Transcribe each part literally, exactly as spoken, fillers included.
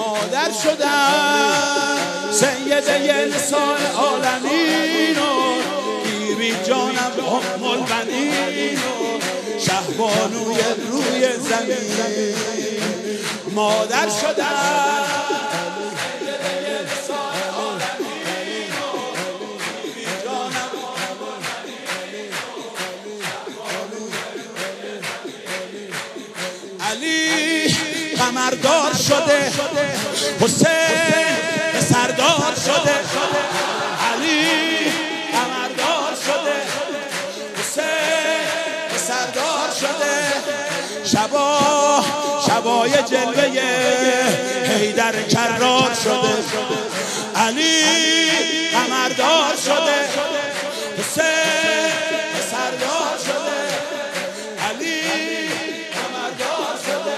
مادر شدم سیده نساء عالمین و بیبی جانم ام البنین و شهبانوی روی زمین. مادر شدم علی قمردار شده، حسین سردار شده. علی قمردار شده، حسین سردار شده. شبا شبای جلوه حیدر کرار شده. علی قمردار شده، حسین سردار شده. علی قمردار شده،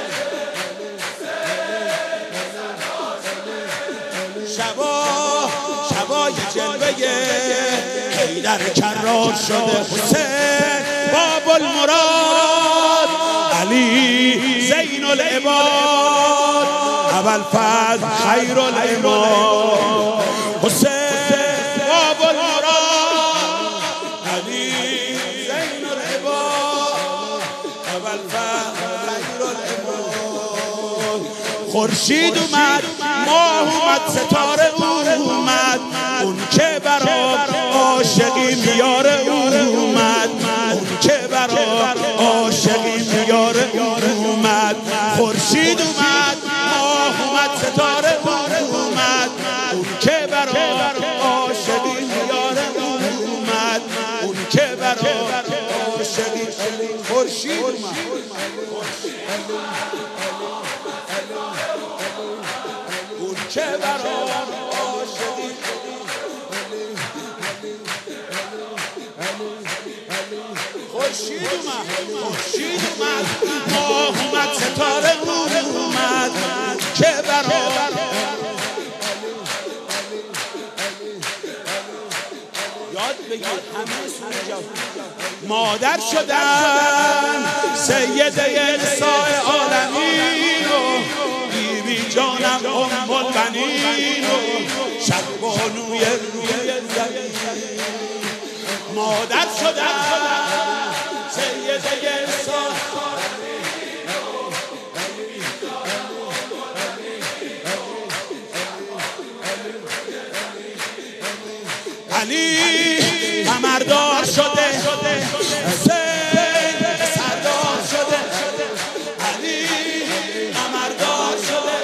شبا شبای جلوه حیدر کرار شده. حسین باب المراد، علی زین العباد، ابوالفضل خیر العماد. حسین باب المراد، علی زین العباد، ابوالفضل خیر العماد. خورشید اومد، ماه اومد، ستاره اومد، اون که برا عاشقی میاره اومد، اون که برا عاشقی میاره اومد. خورشید اومد، ماه اومد، ستاره اومد، اون که برا عاشقی میاره اومد، اون که برا عاشقی. خورشید اومد، اون که برا عاشقی. خورشید اومد، خورشید اومد، ماه اومد، ستاره اومد، که برا. یاد بگیر همه سوره. مادر شدن سیده نساء عالمین و بیبی جانم ام البنین و شهبانوی روی زمین. مادر شدن سیده نساء علی قمردار شده، حسین سردار شده. علی قمردار شده،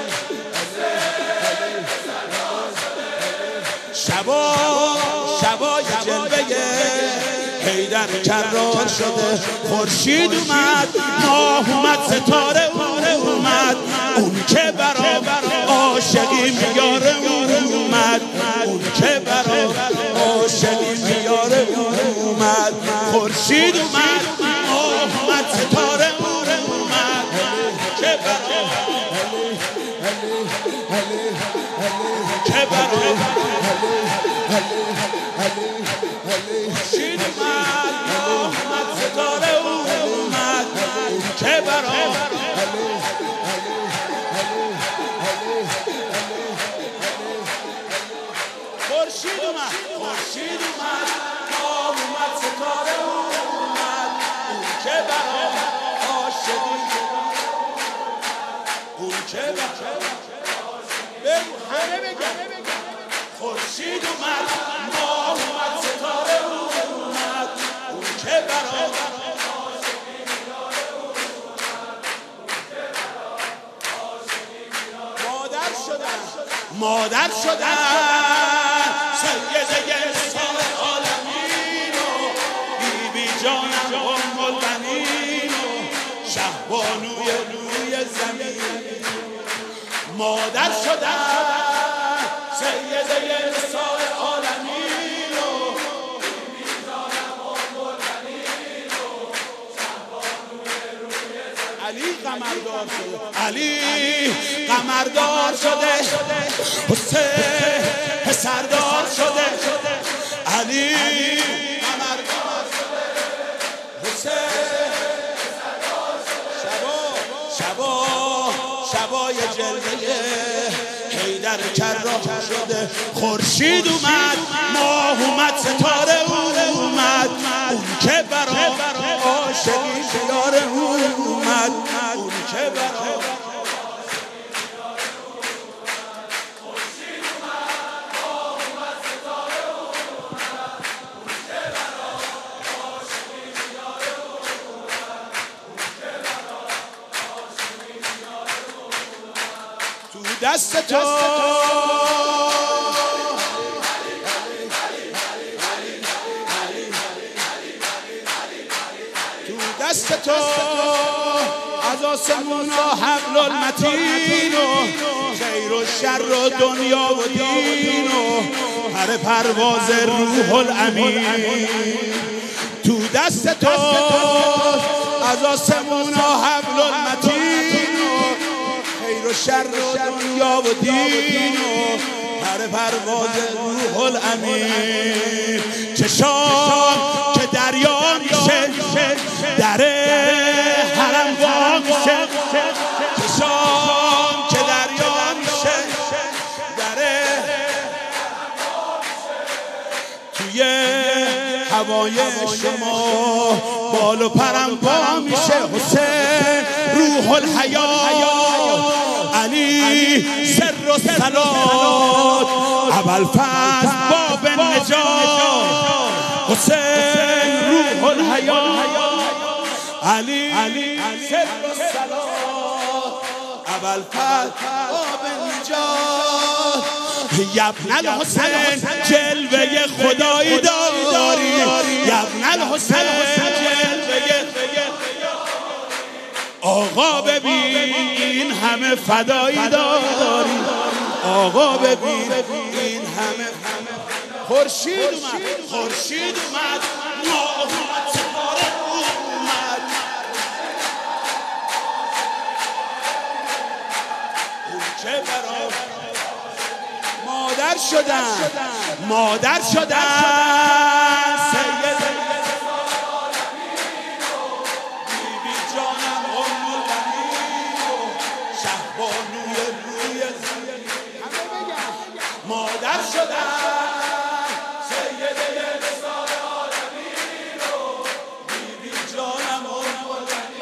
شبا شبای جلوه حیدر کرار شده. خورشید اومد، ماه اومد، ستاره اومد، اون که برا عاشقی میاره اومد، اون که برا عاشقی میاره اومد. خورشید اومد، ماه اومد، ستاره اومد، که برا که برا خورشید اومد، ماه اومد، ستاره اومد، که برا. خورشید اومد، خورشید اومد، ماه اومد، ستاره اومد، اون که برا عاشقی. اون که برا. بگو همه بگو. خورشید اومد، ماه اومد، ستاره اومد، اون که برا. مادر شدن، مادر شدن سیده نساء عالمین و بیبی جانم ام البنین و شهبانوی روی زمین. مادر شدن سیده نساء عالمین و بیبی جانم ام البنین و شهبانوی روی زمین. علی قمردار شده، علی قمردار شده، حسین سردار شده. علی قمردار شده، حسین سردار شده. شبا شبا شبای جلوه حیدر کرار شده. خورشید اومد، ماه اومد، ستاره اومد، اون که برا عاشقی یار اومد، اون که برا دست تو تو دست تو از آسمون و حبل المتین و خیر و شر و دنیا و دین و هر پرواز روح الامین. تو دست تو از آسمون و حبل المتین و شر و دنیا و دین و هر پرواز روح الامین. چشام که دریا میشه در حرم وا میشه، چشام که دریا میشه در توی هوای شما بال و پرم پا میشه. حسین روح الحیات، علی سر و صلات، ابوالفضل باب النجات. حسین روح الحیات، علی سر و صلات، ابوالفضل باب النجات. یبن الحسین جلوه خدایی داری، یبن الحسین جلوه آقا ببین این همه فدایی داری، آقا ببین این همه. خورشید اومد، خورشید اومد، ماه اومد، ستاره اومد، اون که برا مادر شدن، مادر شدن سید مادر شدن سیده نثار عالمین و بیبی جانم و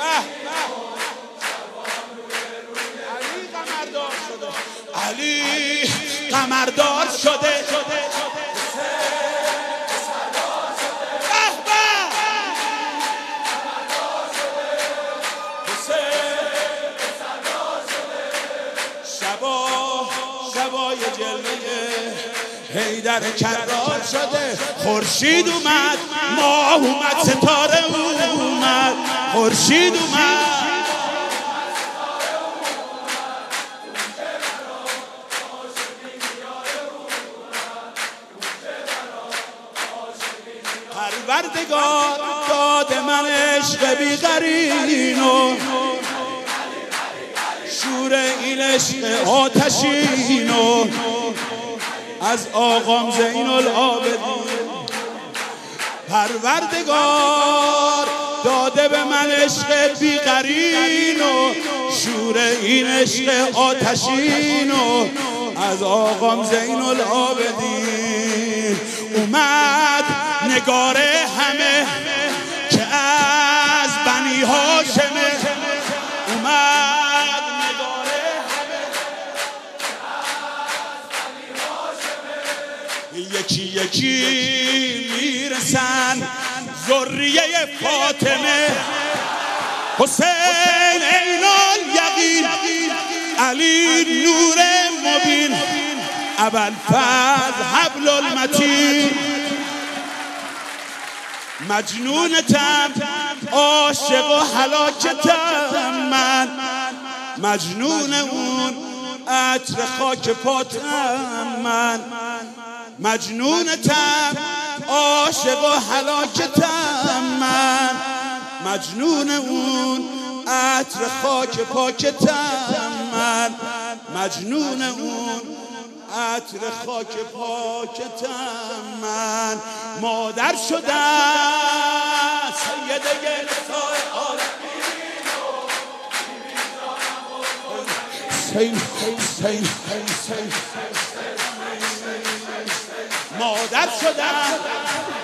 علی قمردار شده، علی قمردار شده، شبای جلوه حیدر کرار شده. خورشید اومد، ماه اومد، ستاره اومد، خورشید اومد، پروردگار داد من عشق بی قرین و شور این عشق آتشین و از آقام زین العابدین. پروردگار داده به من عشق بی قرین و شور این عشق آتشین و از آقام زین العابدین. اومد نگاره همه که از بنی هاشمه، اومد نگاره همه از بنی هاشمه. یکی یکی میرسن ذریه فاطمه. حسین عین الیقین، علی نور مبین، ابوالفضل حبل المتین. مجنونتم عاشق و هلاکتم من، مجنون اون عطر خاک پاتم من. مجنونتم عاشق و هلاکتم من، مجنون اون عطر خاک پاکتم من. مجنون اون عطر خاک پاکتم من. مادر شدن سیده نثار عالمین و حسین حسین حسین مادر شدم